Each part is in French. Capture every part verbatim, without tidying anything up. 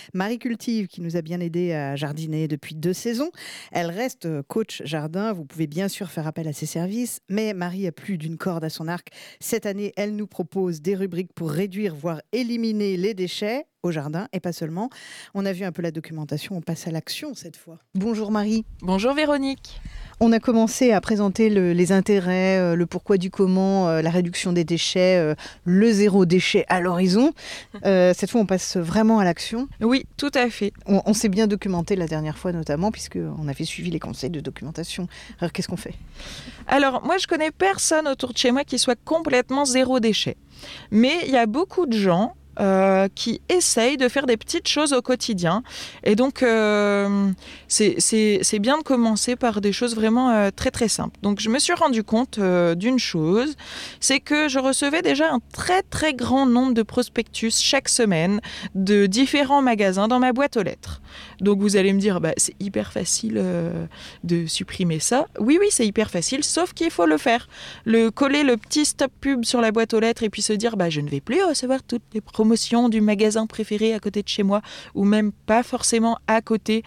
Marie Cultive qui nous a bien aidé à jardiner depuis deux saisons. Elle reste coach jardin. Vous pouvez bien sûr faire appel à ses services, mais Marie a plus d'une corde à son arc. Cette année, elle nous propose des rubriques pour réduire, voire éliminer les déchets au jardin et pas seulement. On a vu un peu la documentation, on passe à l'action cette fois. Bonjour Marie. Bonjour Véronique. On a commencé à présenter le, les intérêts, euh, le pourquoi du comment, euh, la réduction des déchets, euh, le zéro déchet à l'horizon. Euh, cette fois, on passe vraiment à l'action. Oui, tout à fait. On, on s'est bien documenté la dernière fois notamment, puisqu'on avait suivi les conseils de documentation. Alors, qu'est-ce qu'on fait ? Alors, moi, je connais personne autour de chez moi qui soit complètement zéro déchet. Mais il y a beaucoup de gens Euh, qui essayent de faire des petites choses au quotidien. Et donc, euh, c'est, c'est, c'est bien de commencer par des choses vraiment euh, très très simples. Donc, je me suis rendu compte euh, d'une chose, c'est que je recevais déjà un très très grand nombre de prospectus chaque semaine de différents magasins dans ma boîte aux lettres. Donc, vous allez me dire, bah, c'est hyper facile euh, de supprimer ça. Oui, oui, c'est hyper facile, sauf qu'il faut le faire. Le, coller le petit stop pub sur la boîte aux lettres et puis se dire, bah, je ne vais plus recevoir toutes les promotions du magasin préféré à côté de chez moi, ou même pas forcément à côté.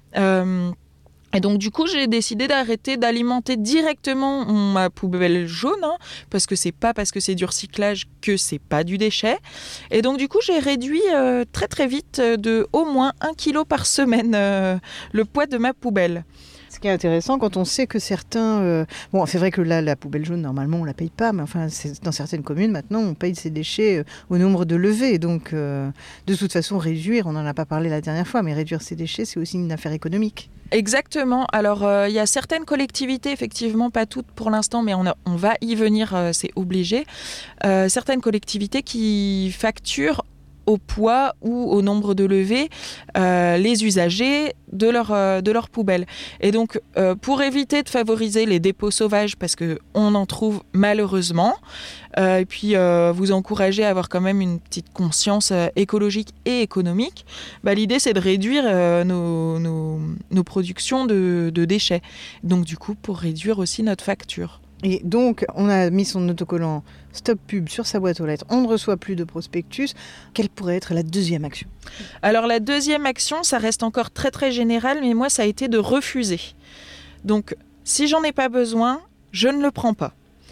Euh, et donc du coup, j'ai décidé d'arrêter d'alimenter directement ma poubelle jaune, hein, parce que c'est pas parce que c'est du recyclage que c'est pas du déchet. Et donc du coup, j'ai réduit euh, très très vite de au moins un kilo par semaine euh, le poids de ma poubelle. Ce qui est intéressant quand on sait que certains... Euh, bon, c'est vrai que là, la poubelle jaune, normalement, on ne la paye pas, mais enfin, c'est, dans certaines communes, maintenant, on paye ses déchets euh, au nombre de levées. Donc, euh, de toute façon, réduire, on n'en a pas parlé la dernière fois, mais réduire ses déchets, c'est aussi une affaire économique. Exactement. Alors, il euh, y a certaines collectivités, effectivement, pas toutes pour l'instant, mais on, a, on va y venir, euh, c'est obligé. Euh, certaines collectivités qui facturent au poids ou au nombre de levées euh, les usagers de leur, euh, de leur poubelle. Et donc, euh, pour éviter de favoriser les dépôts sauvages, parce qu'on en trouve malheureusement, euh, et puis euh, vous encourager à avoir quand même une petite conscience euh, écologique et économique, bah, l'idée c'est de réduire euh, nos, nos, nos productions de, de déchets. Donc du coup, pour réduire aussi notre facture. Et donc, on a mis son autocollant Stop Pub sur sa boîte aux lettres. On ne reçoit plus de prospectus. Quelle pourrait être la deuxième action ? Alors, la deuxième action, ça reste encore très très général, mais moi, ça a été de refuser. Donc, si j'en ai pas besoin, je ne le prends pas.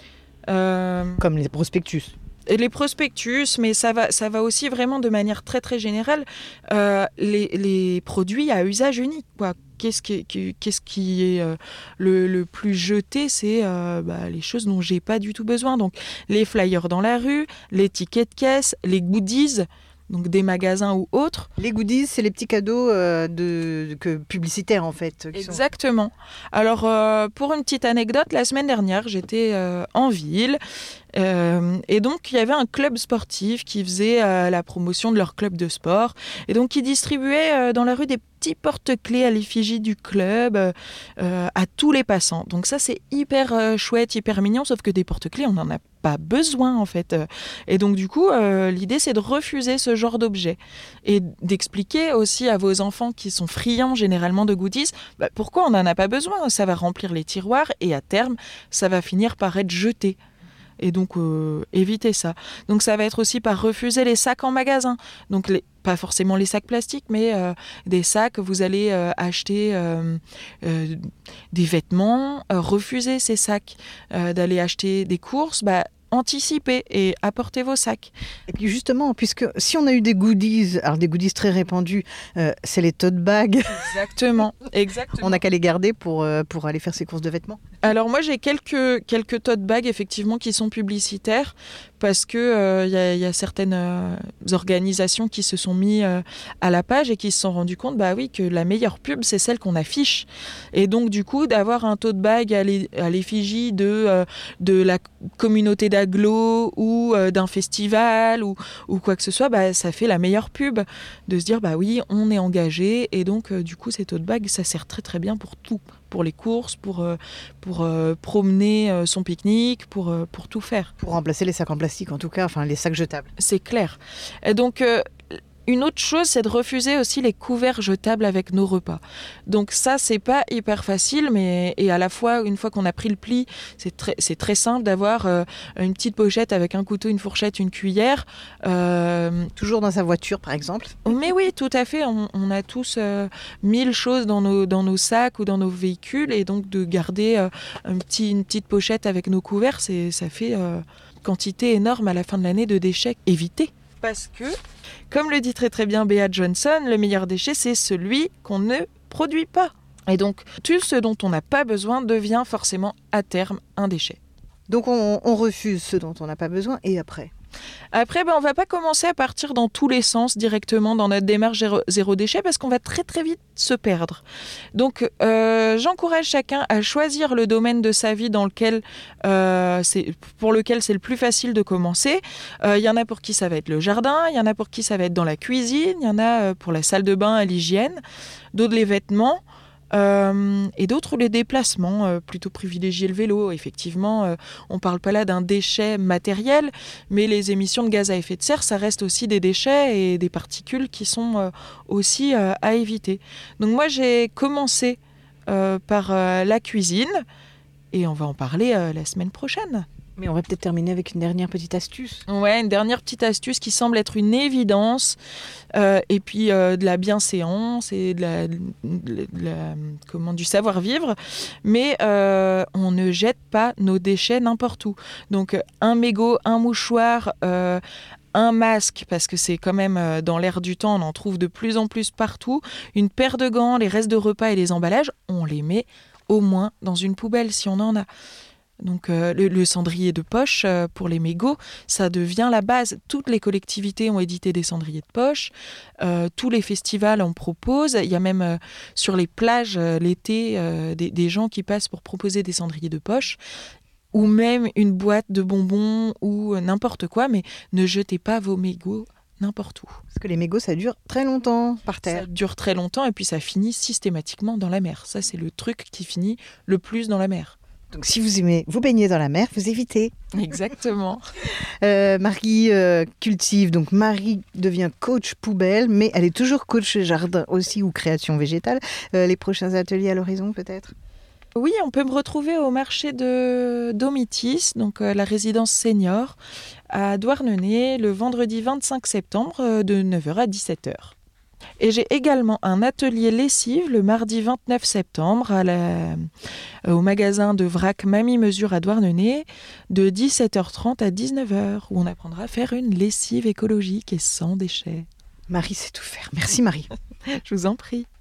Euh... Comme les prospectus. Et les prospectus, mais ça va, ça va aussi vraiment de manière très très générale, euh, les, les produits à usage unique, quoi. Qu'est-ce qui, qu'est-ce qui est euh, le, le plus jeté, c'est euh, bah, les choses dont j'ai pas du tout besoin. Donc les flyers dans la rue, les tickets de caisse, les goodies, donc des magasins ou autres. Les goodies, c'est les petits cadeaux euh, de, de, que, publicitaires en fait. Exactement. Sont... Alors euh, pour une petite anecdote, la semaine dernière, j'étais euh, en ville. Euh, et donc, il y avait un club sportif qui faisait euh, la promotion de leur club de sport. Et donc, qui distribuait euh, dans la rue des petits porte-clés à l'effigie du club euh, à tous les passants. Donc ça, c'est hyper euh, chouette, hyper mignon, sauf que des porte-clés, on n'en a pas besoin, en fait. Et donc, du coup, euh, l'idée, c'est de refuser ce genre d'objet. Et d'expliquer aussi à vos enfants qui sont friands, généralement, de goodies, bah, pourquoi on n'en a pas besoin. Ça va remplir les tiroirs et à terme, ça va finir par être jeté. Et donc, euh, éviter ça. Donc, ça va être aussi par refuser les sacs en magasin. Donc, les, pas forcément les sacs plastiques, mais euh, des sacs, vous allez euh, acheter euh, euh, des vêtements, euh, refuser ces sacs, euh, d'aller acheter des courses, bah, anticiper et apporter vos sacs. Et puis justement, puisque si on a eu des goodies, alors des goodies très répandus, euh, c'est les tote bags. Exactement, exactement. On n'a qu'à les garder pour, euh, pour aller faire ses courses de vêtements. Alors moi j'ai quelques, quelques tote bags effectivement qui sont publicitaires parce qu'il euh, y, a, y a certaines euh, organisations qui se sont mis euh, à la page et qui se sont rendus compte bah oui, que la meilleure pub c'est celle qu'on affiche. Et donc du coup d'avoir un tote bag à, l'é, à l'effigie de, euh, de la communauté d'agglo ou euh, d'un festival ou, ou quoi que ce soit, bah, ça fait la meilleure pub de se dire bah oui on est engagé et donc euh, du coup ces tote bags ça sert très très bien pour tout. Pour les courses, pour, euh, pour euh, promener euh, son pique-nique, pour, euh, pour tout faire. Pour remplacer les sacs en plastique en tout cas, enfin les sacs jetables. C'est clair. Et donc, euh, Une autre chose, c'est de refuser aussi les couverts jetables avec nos repas. Donc ça, c'est pas hyper facile, mais et à la fois, une fois qu'on a pris le pli, c'est très, c'est très simple d'avoir euh, une petite pochette avec un couteau, une fourchette, une cuillère. Euh... Toujours dans sa voiture, par exemple. Mais oui, tout à fait. On, on a tous euh, mille choses dans nos, dans nos sacs ou dans nos véhicules, et donc de garder euh, un petit, une petite pochette avec nos couverts, c'est, ça fait euh, une quantité énorme à la fin de l'année de déchets évités. Parce que, comme le dit très très bien Bea Johnson, le meilleur déchet, c'est celui qu'on ne produit pas. Et donc, tout ce dont on n'a pas besoin devient forcément à terme un déchet. Donc on, on refuse ce dont on n'a pas besoin, et après ? Après, ben, on ne va pas commencer à partir dans tous les sens directement dans notre démarche zéro, zéro déchet, parce qu'on va très très vite se perdre. Donc euh, j'encourage chacun à choisir le domaine de sa vie dans lequel, euh, c'est, pour lequel c'est le plus facile de commencer. Il euh, y en a pour qui ça va être le jardin, il y en a pour qui ça va être dans la cuisine, il y en a pour la salle de bain, à l'hygiène, d'autres les vêtements. Euh, et d'autres les déplacements, euh, plutôt privilégier le vélo. Effectivement, euh, on ne parle pas là d'un déchet matériel, mais les émissions de gaz à effet de serre, ça reste aussi des déchets et des particules qui sont euh, aussi euh, à éviter. Donc moi, j'ai commencé euh, par euh, la cuisine, et on va en parler euh, la semaine prochaine. Mais on va peut-être terminer avec une dernière petite astuce. Ouais, une dernière petite astuce qui semble être une évidence, euh, et puis euh, de la bienséance et de la, de la, comment, du savoir-vivre, mais euh, on ne jette pas nos déchets n'importe où. Donc un mégot, un mouchoir, euh, un masque, parce que c'est quand même euh, dans l'air du temps, on en trouve de plus en plus partout, une paire de gants, les restes de repas et les emballages, on les met au moins dans une poubelle si on en a. Donc euh, le, le cendrier de poche euh, pour les mégots, ça devient la base. Toutes les collectivités ont édité des cendriers de poche, euh, tous les festivals en proposent. Il y a même euh, sur les plages euh, l'été euh, des, des gens qui passent pour proposer des cendriers de poche, ou même une boîte de bonbons ou euh, n'importe quoi, mais ne jetez pas vos mégots n'importe où. Parce que les mégots, ça dure très longtemps par terre. Ça dure très longtemps et puis ça finit systématiquement dans la mer. Ça, c'est le truc qui finit le plus dans la mer. Donc si vous aimez vous baigner dans la mer, vous évitez. Exactement. euh, Marie euh, cultive, donc Marie devient coach poubelle, mais elle est toujours coach jardin aussi ou création végétale. Euh, les prochains ateliers à l'horizon peut-être ? Oui, on peut me retrouver au marché de Domitis, donc euh, la résidence senior, à Douarnenez, le vendredi vingt-cinq septembre euh, de neuf heures à dix-sept heures. Et j'ai également un atelier lessive le mardi vingt-neuf septembre à la, euh, au magasin de vrac Mamie Mesure à Douarnenez de dix-sept heures trente à dix-neuf heures, où on apprendra à faire une lessive écologique et sans déchets. Marie sait tout faire. Merci Marie. Je vous en prie.